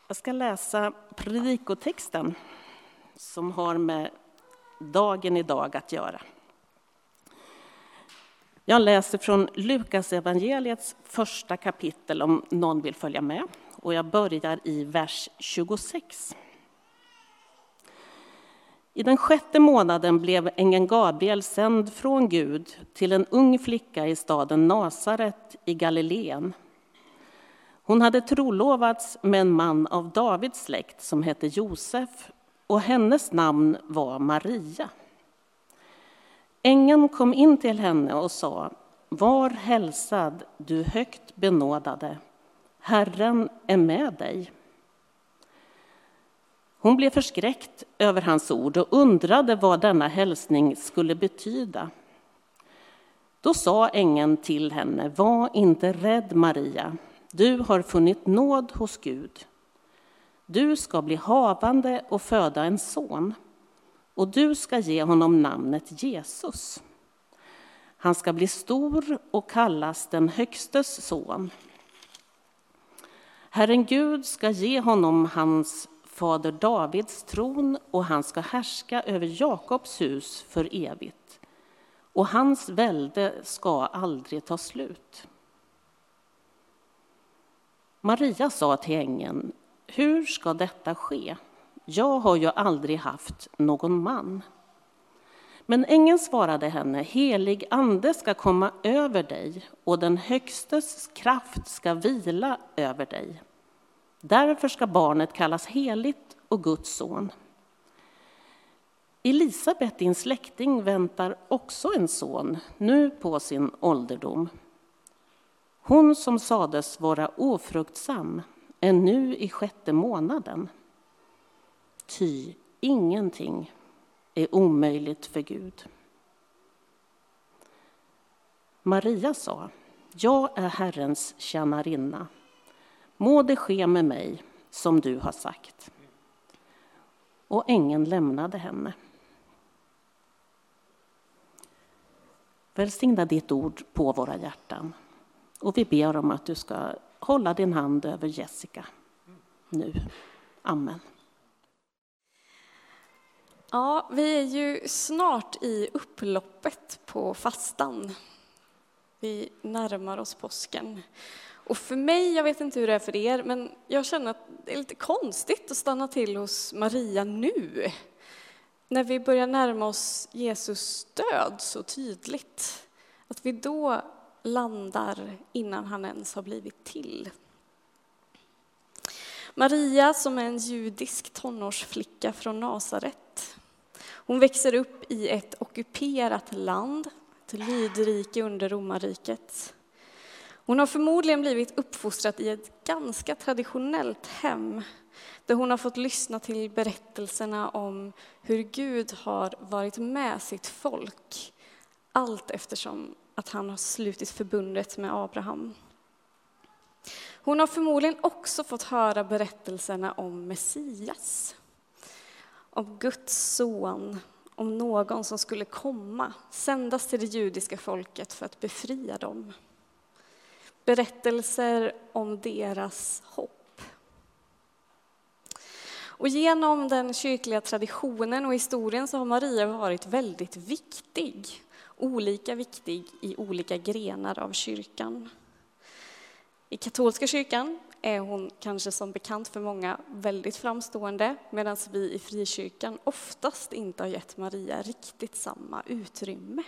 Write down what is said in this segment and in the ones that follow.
Jag ska läsa predikotexten som har med dagen idag att göra. Jag läser från Lukas evangeliets första kapitel om någon vill följa med. Och jag börjar i vers 26. I den 6:e månaden blev ängeln Gabriel sänd från Gud till en ung flicka i staden Nasaret i Galileen. Hon hade trolovats med en man av Davids släkt som hette Josef, och hennes namn var Maria. Ängeln kom in till henne och sa: "Var hälsad, du högt benådade, Herren är med dig." Hon blev förskräckt över hans ord och undrade vad denna hälsning skulle betyda. Då sa ängeln till henne: "Var inte rädd, Maria. Du har funnit nåd hos Gud. Du ska bli havande och föda en son, och du ska ge honom namnet Jesus. Han ska bli stor och kallas den högstes son. Herren Gud ska ge honom hans fader Davids tron, och han ska härska över Jakobs hus för evigt, och hans välde ska aldrig ta slut." Maria sa till ängeln: "Hur ska detta ske? Jag har ju aldrig haft någon man." Men ängeln svarade henne: "Helig ande ska komma över dig, och den högstes kraft ska vila över dig. Därför ska barnet kallas heligt och Guds son." Elisabet, din släkting, väntar också en son, nu på sin ålderdom. Hon som sades vara ofruktsam är nu i 6:e månaden. Ty ingenting är omöjligt för Gud. Maria sa: "Jag är Herrens tjänarinna. Må det ske med mig som du har sagt." Och ängeln lämnade henne. Välsigna ditt ord på våra hjärtan. Och vi ber om att du ska hålla din hand över Jessica nu. Amen. Ja, vi är ju snart i upploppet på fastan. Vi närmar oss påsken. Och för mig, jag vet inte hur det är för er, men jag känner att det är lite konstigt att stanna till hos Maria nu. När vi börjar närma oss Jesus död så tydligt. Att vi då landar innan han ens har blivit till. Maria, som är en judisk tonårsflicka från Nasaret. Hon växer upp i ett ockuperat land, ett lydrike under romarriket. Hon har förmodligen blivit uppfostrad i ett ganska traditionellt hem, där hon har fått lyssna till berättelserna om hur Gud har varit med sitt folk, allt eftersom att han har slutit förbundet med Abraham. Hon har förmodligen också fått höra berättelserna om Messias, om Guds son, om någon som skulle komma, sändas till det judiska folket för att befria dem. Berättelser om deras hopp. Och genom den kyrkliga traditionen och historien så har Maria varit väldigt viktig. Olika viktig i olika grenar av kyrkan. I katolska kyrkan är hon kanske som bekant för många väldigt framstående, medan vi i frikyrkan oftast inte har gett Maria riktigt samma utrymme.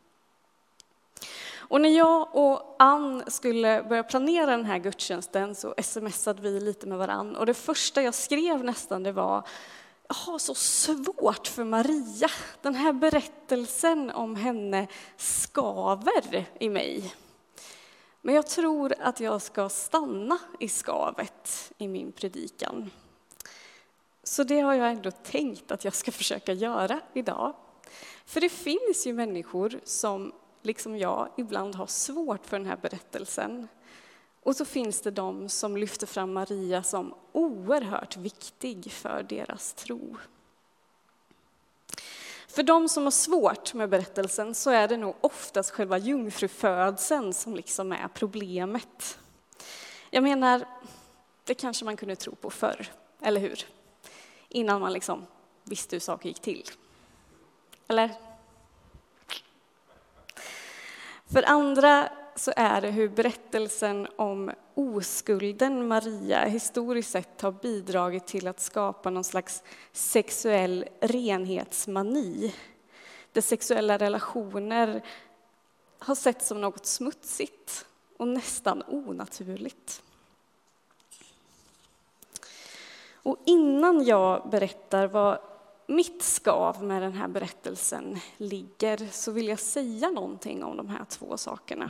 Och när jag och Ann skulle börja planera den här gudstjänsten så smsade vi lite med varann. Och det första jag skrev nästan det var: "Jag har så svårt för Maria. Den här berättelsen om henne skaver i mig. Men jag tror att jag ska stanna i skavet i min predikan." Så det har jag ändå tänkt att jag ska försöka göra idag. För det finns ju människor som, liksom jag, ibland har svårt för den här berättelsen. Och så finns det de som lyfter fram Maria som oerhört viktig för deras tro. För de som har svårt med berättelsen så är det nog oftast själva jungfrufödseln som liksom är problemet. Jag menar, det kanske man kunde tro på förr, eller hur? Innan man liksom visste hur saker gick till. Eller? För andra så är det hur berättelsen om oskulden Maria historiskt sett har bidragit till att skapa någon slags sexuell renhetsmani. Där sexuella relationer har sett som något smutsigt och nästan onaturligt. Och innan jag berättar vad mitt skav med den här berättelsen ligger så vill jag säga någonting om de här två sakerna.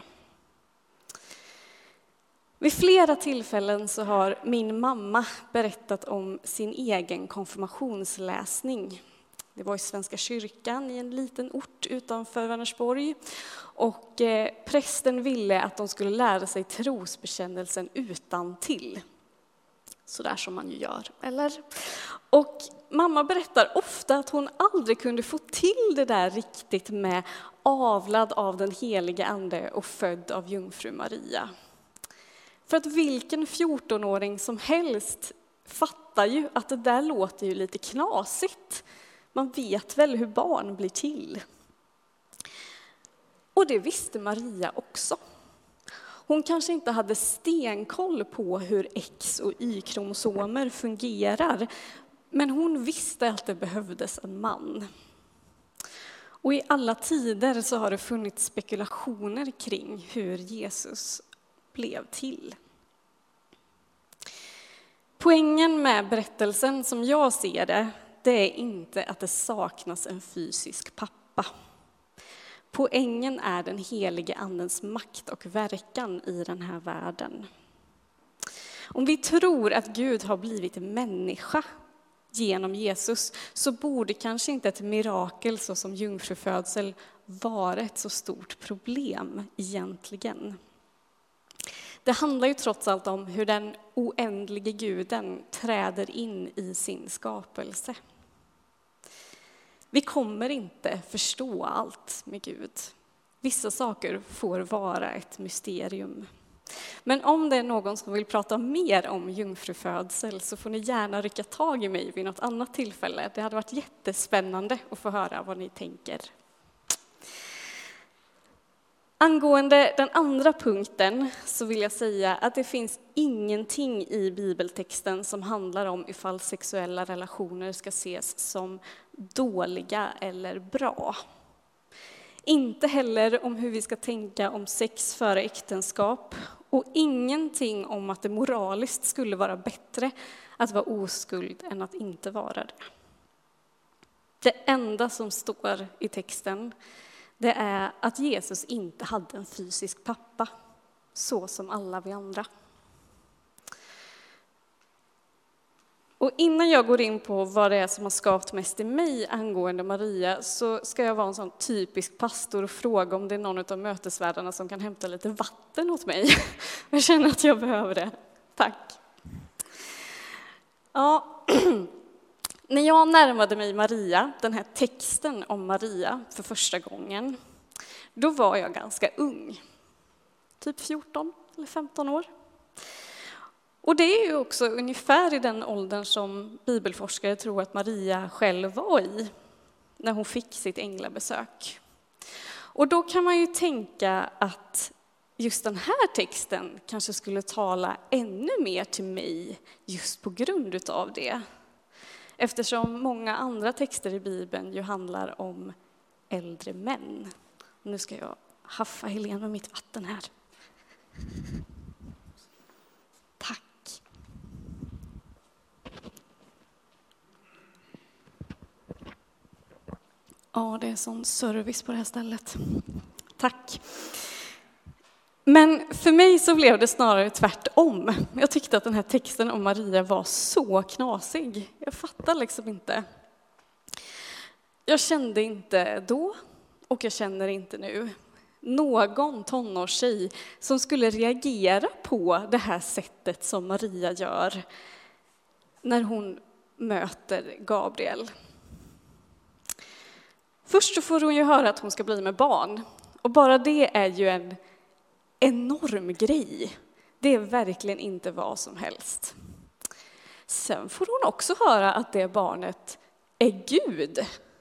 Vid flera tillfällen så har min mamma berättat om sin egen konfirmationsläsning. Det var i Svenska kyrkan i en liten ort utanför Vänersborg. Och prästen ville att de skulle lära sig trosbekännelsen utantill. Så där som man ju gör, eller? Och mamma berättar ofta att hon aldrig kunde få till det där riktigt med avlad av den heliga ande och född av jungfru Maria. För att vilken 14-åring som helst fattar ju att det där låter ju lite knasigt. Man vet väl hur barn blir till. Och det visste Maria också. Hon kanske inte hade stenkoll på hur X- och Y-kromosomer fungerar, men hon visste att det behövdes en man. Och i alla tider så har det funnits spekulationer kring hur Jesus blev till. Poängen med berättelsen som jag ser det är inte att det saknas en fysisk pappa. Poängen är den helige andens makt och verkan i den här världen. Om vi tror att Gud har blivit människa genom Jesus så borde kanske inte ett mirakel så som jungfrufödsel vara ett så stort problem egentligen. Det handlar ju trots allt om hur den oändlige guden träder in i sin skapelse. Vi kommer inte förstå allt med Gud. Vissa saker får vara ett mysterium. Men om det är någon som vill prata mer om jungfrufödsel så får ni gärna rycka tag i mig vid något annat tillfälle. Det hade varit jättespännande att få höra vad ni tänker. Angående den andra punkten så vill jag säga att det finns ingenting i bibeltexten som handlar om ifall sexuella relationer ska ses som dåliga eller bra. Inte heller om hur vi ska tänka om sex före äktenskap och ingenting om att det moraliskt skulle vara bättre att vara oskuld än att inte vara det. Det enda som står i texten det är att Jesus inte hade en fysisk pappa, så som alla vi andra. Och innan jag går in på vad det är som har skapat mest i mig angående Maria så ska jag vara en sån typisk pastor och fråga om det är någon av mötesvärdarna som kan hämta lite vatten åt mig. Jag känner att jag behöver det. Tack. Ja. När jag närmade mig Maria, den här texten om Maria för första gången, då var jag ganska ung. Typ 14 eller 15 år. Och det är ju också ungefär i den åldern som bibelforskare tror att Maria själv var i när hon fick sitt änglabesök. Och då kan man ju tänka att just den här texten kanske skulle tala ännu mer till mig just på grund av det. Eftersom många andra texter i Bibeln ju handlar om äldre män. Nu ska jag haffa Helene med mitt vatten här. Tack. Ja, det är sån service på det här stället. Tack. Men för mig så blev det snarare tvärtom. Jag tyckte att den här texten om Maria var så knasig. Jag fattar liksom inte. Jag kände inte då och jag känner inte nu någon tonårstjej som skulle reagera på det här sättet som Maria gör när hon möter Gabriel. Först så får hon ju höra att hon ska bli med barn. Och bara det är ju en enorm grej. Det är verkligen inte vad som helst. Sen får hon också höra att det barnet är Gud.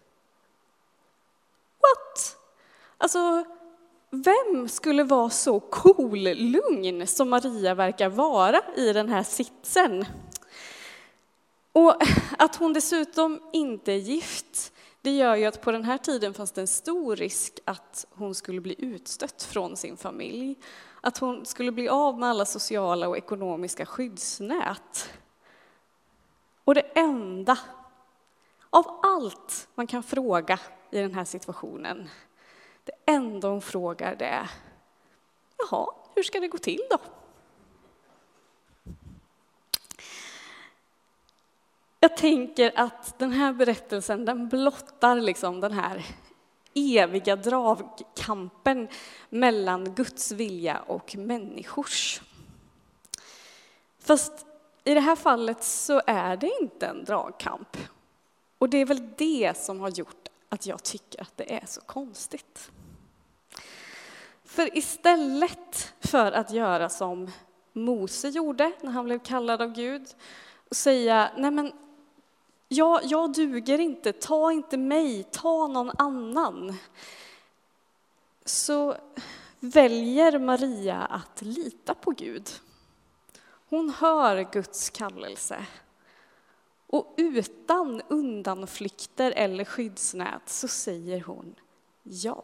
What? Alltså, vem skulle vara så lugn som Maria verkar vara i den här sitsen? Och att hon dessutom inte är gift, det gör ju att på den här tiden fanns det en stor risk att hon skulle bli utstött från sin familj. Att hon skulle bli av med alla sociala och ekonomiska skyddsnät. Och det enda av allt man kan fråga i den här situationen, det enda hon frågar det är: jaha, hur ska det gå till då? Jag tänker att den här berättelsen, den blottar liksom den här eviga dragkampen mellan Guds vilja och människors. Fast i det här fallet så är det inte en dragkamp. Och det är väl det som har gjort att jag tycker att det är så konstigt. För istället för att göra som Mose gjorde när han blev kallad av Gud och säga: nej men jag duger inte, ta inte mig, ta någon annan. Så väljer Maria att lita på Gud. Hon hör Guds kallelse. Och utan undanflykter eller skyddsnät så säger hon ja.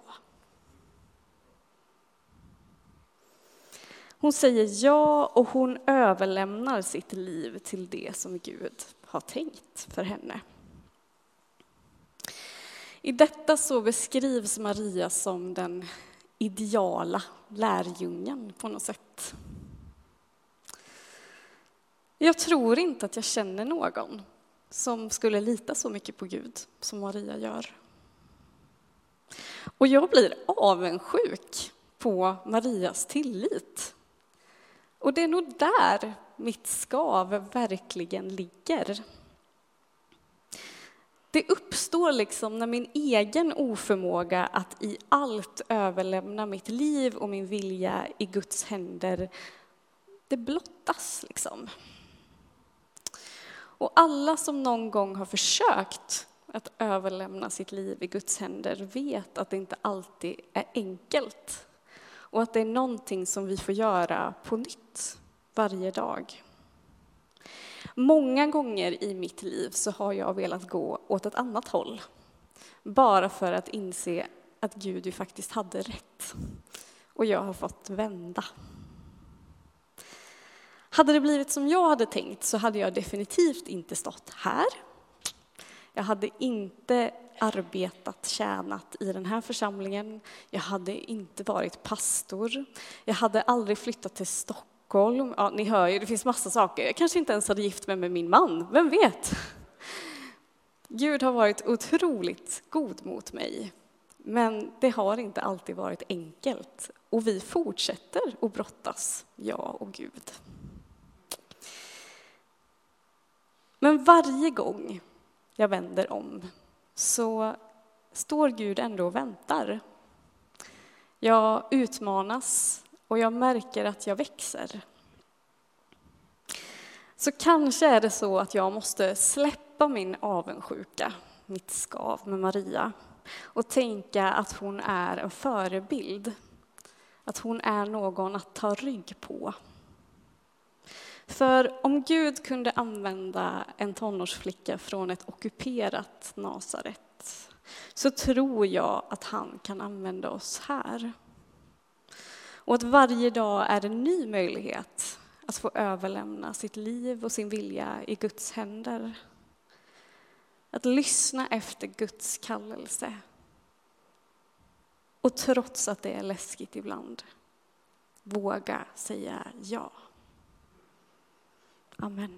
Hon säger ja och hon överlämnar sitt liv till det som Gud har tänkt för henne. I detta så beskrivs Maria som den ideala lärjungen på något sätt. Jag tror inte att jag känner någon som skulle lita så mycket på Gud som Maria gör. Och jag blir avundsjuk på Marias tillit. Och det är nog där mitt skav verkligen ligger. Det uppstår liksom när min egen oförmåga att i allt överlämna mitt liv och min vilja i Guds händer, det blottas liksom. Och alla som någon gång har försökt att överlämna sitt liv i Guds händer vet att det inte alltid är enkelt. Och att det är någonting som vi får göra på nytt varje dag. Många gånger i mitt liv så har jag velat gå åt ett annat håll. Bara för att inse att Gud ju faktiskt hade rätt. Och jag har fått vända. Hade det blivit som jag hade tänkt så hade jag definitivt inte stått här. Jag hade inte arbetat, tjänat i den här församlingen. Jag hade inte varit pastor. Jag hade aldrig flyttat till Stockholm. Ja, ni hör ju, det finns massa saker. Jag kanske inte ens hade gift mig med min man. Vem vet? Gud har varit otroligt god mot mig. Men det har inte alltid varit enkelt. Och vi fortsätter att brottas, jag och Gud. Men varje gång jag vänder om så står Gud ändå och väntar. Jag utmanas och jag märker att jag växer. Så kanske är det så att jag måste släppa min avundsjuka, mitt skav med Maria, och tänka att hon är en förebild. Att hon är någon att ta rygg på. För om Gud kunde använda en tonårsflicka från ett ockuperat Nasaret så tror jag att han kan använda oss här. Och att varje dag är en ny möjlighet att få överlämna sitt liv och sin vilja i Guds händer. Att lyssna efter Guds kallelse. Och trots att det är läskigt ibland, våga säga ja. Amen.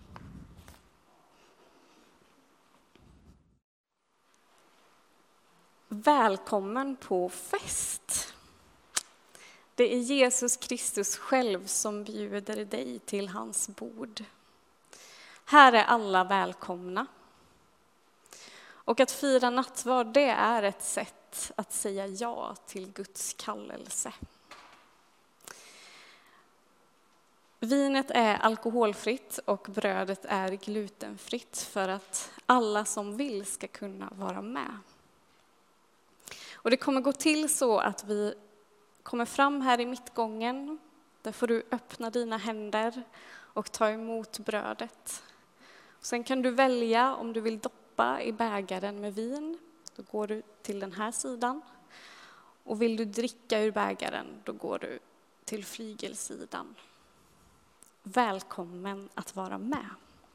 Välkommen på fest. Det är Jesus Kristus själv som bjuder dig till hans bord. Här är alla välkomna. Och att fira nattvard, det är ett sätt att säga ja till Guds kallelse. Vinet är alkoholfritt och brödet är glutenfritt för att alla som vill ska kunna vara med. Och det kommer gå till så att vi kommer fram här i mittgången. Där får du öppna dina händer och ta emot brödet. Sen kan du välja om du vill doppa i bägaren med vin. Då går du till den här sidan. Och vill du dricka ur bägaren, då går du till flygelsidan. Välkommen att vara med.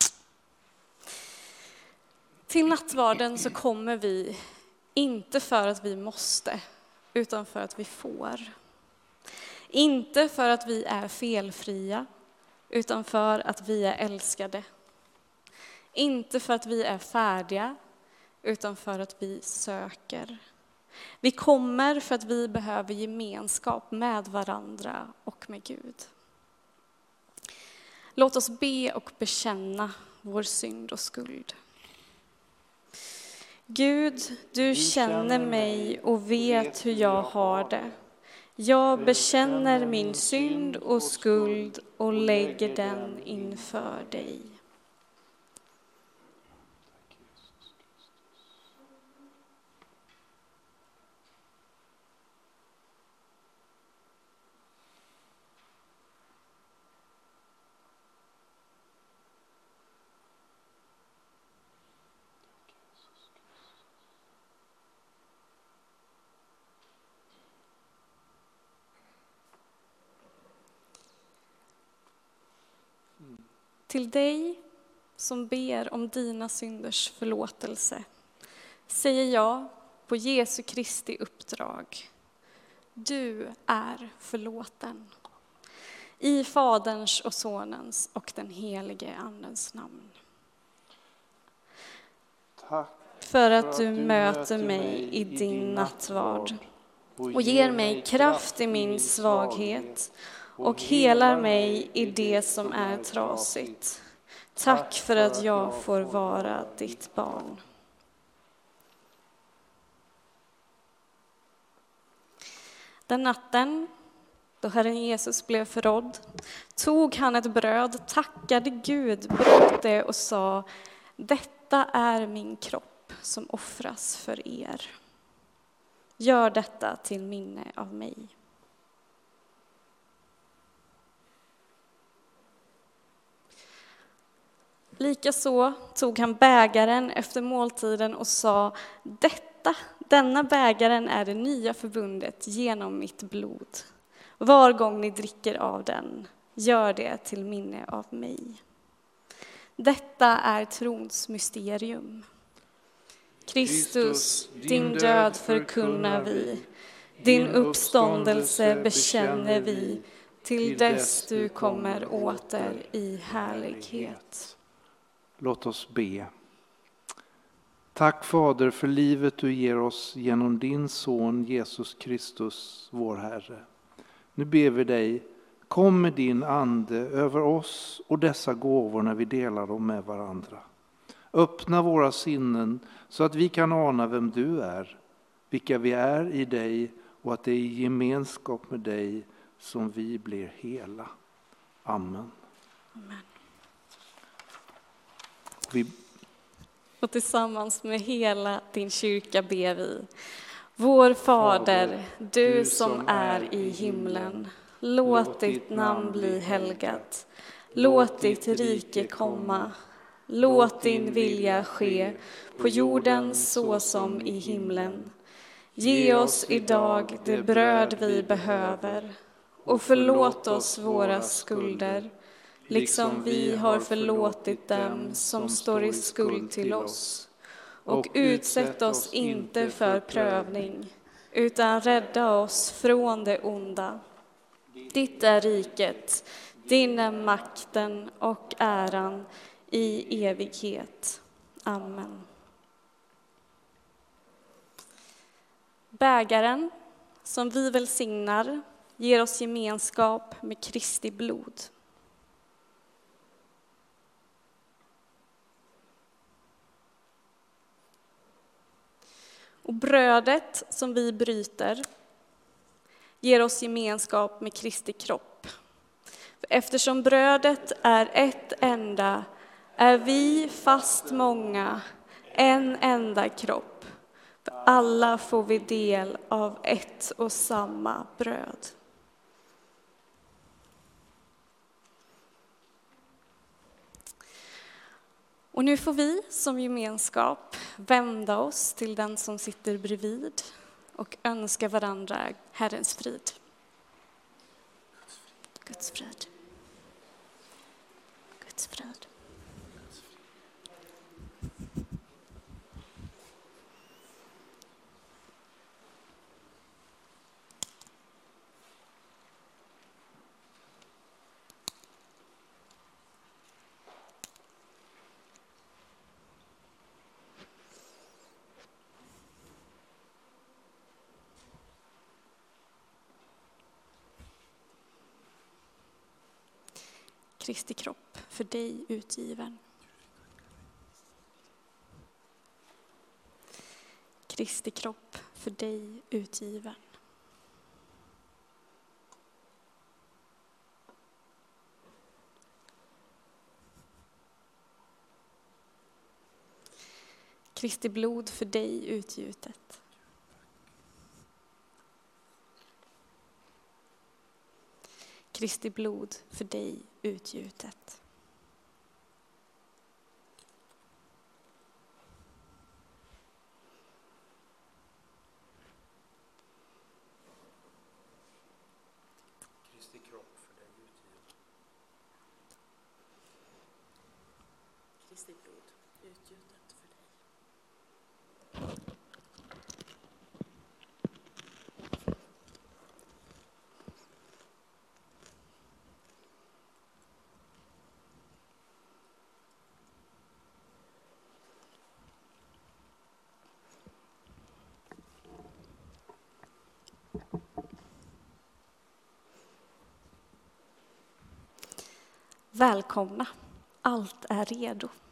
Till nattvarden så kommer vi inte för att vi måste, utan för att vi får. Inte för att vi är felfria, utan för att vi är älskade. Inte för att vi är färdiga, utan för att vi söker. Vi kommer för att vi behöver gemenskap med varandra och med Gud. Låt oss be och bekänna vår synd och skuld. Gud, du känner mig och vet hur jag har det. Jag bekänner min synd och skuld och lägger den inför dig. Till dig som ber om dina synders förlåtelse säger jag på Jesu Kristi uppdrag: du är förlåten. I Faderns och Sonens och den helige Andens namn. Tack för att du möter mig i din nattvard och ger mig kraft i min svaghet och helar mig i det som är trasigt. Tack för att jag får vara ditt barn. Den natten då Herren Jesus blev förrådd tog han ett bröd, tackade Gud, bröt det och sa: detta är min kropp som offras för er. Gör detta till minne av mig. Likaså tog han bägaren efter måltiden och sa: denna bägaren är det nya förbundet genom mitt blod. Var gång ni dricker av den, gör det till minne av mig. Detta är trons mysterium. Kristus, din död förkunnar vi, din uppståndelse bekänner vi, till dess du kommer åter i härlighet. Låt oss be. Tack Fader för livet du ger oss genom din son Jesus Kristus, vår Herre. Nu ber vi dig, kom med din ande över oss och dessa gåvor när vi delar dem med varandra. Öppna våra sinnen så att vi kan ana vem du är, vilka vi är i dig och att det är i gemenskap med dig som vi blir hela. Amen. Amen. Vi... Och tillsammans med hela din kyrka ber vi: vår Fader, du som är i himlen, låt ditt namn bli helgat. Låt ditt rike komma. Låt din vilja ske på jorden så som i himlen. Ge oss idag det bröd vi behöver och förlåt oss våra skulder, liksom vi har förlåtit dem som står i skuld till oss. Och utsätt oss inte för prövning, utan rädda oss från det onda. Ditt är riket, din är makten och äran i evighet. Amen. Bägaren som vi välsignar ger oss gemenskap med Kristi blod. Och brödet som vi bryter ger oss gemenskap med Kristi kropp. Eftersom brödet är ett enda är vi fast många, en enda kropp. För alla får vi del av ett och samma bröd. Och nu får vi som gemenskap vända oss till den som sitter bredvid och önska varandra Herrens frid. Guds frid. Guds frid. Kristi kropp för dig utgiven. Kristi kropp för dig utgiven. Kristi blod för dig utgjutet. Kristi blod för dig utgjutet. Kristi kropp för dig utgiven. Kristi blod utgjutet för dig. Välkomna, allt är redo.